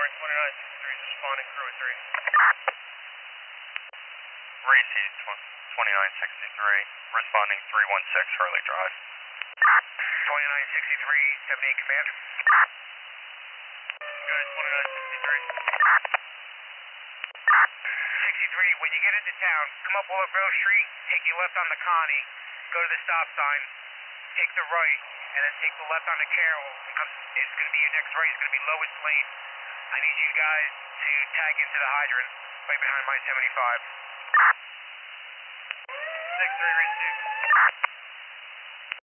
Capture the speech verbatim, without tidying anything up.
twenty-nine sixty-three is responding crew three. Reese twenty-nine sixty-three, responding three one six Hurley Drive. twenty-nine sixty-three, seventy-eight command. Good, twenty-nine sixty-three. sixty-three, when you get into town, come up Willowville Street, take your left on the Connie, go to the stop sign, take the right, and then take the left on the Carroll. And come, it's going to be your next right, it's going to be lowest lane. I need you guys to tag into the hydrant right behind my seventy-five. six three, Reese two.